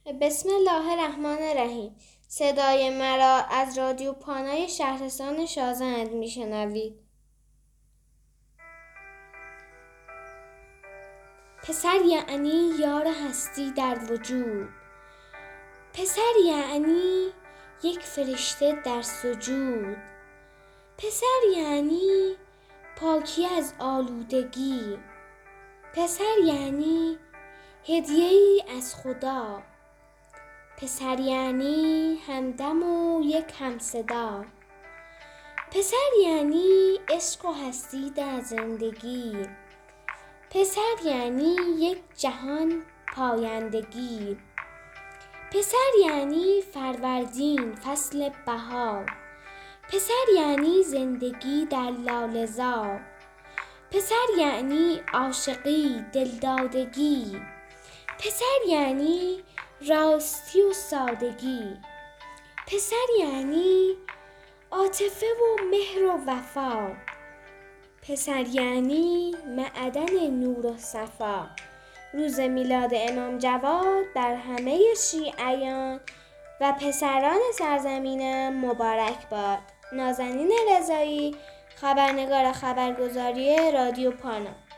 بسم الله الرحمن الرحیم. صدای مرا از رادیو پانای شهرستان شازند میشنوید. پسر یعنی یار هستی در وجود، پسر یعنی یک فرشته در سجود، پسر یعنی پاکی از آلودگی، پسر یعنی هدیه‌ای از خدا، پسر یعنی همدم و یک همصدا، پسر یعنی عشق و هستی در زندگی، پسر یعنی یک جهان پایندگی، پسر یعنی فروردین فصل بهار، پسر یعنی زندگی در لاله‌زار، پسر یعنی عاشقی دلدادگی، پسر یعنی راستی و سادگی، پسر یعنی عاطفه و مهر و وفا، پسر یعنی معدن نور و صفا. روز میلاد امام جواد بر همه شیعیان و پسران سرزمینم مبارک باد. نازنین رضایی، خبرنگار خبرگزاری رادیو پانا.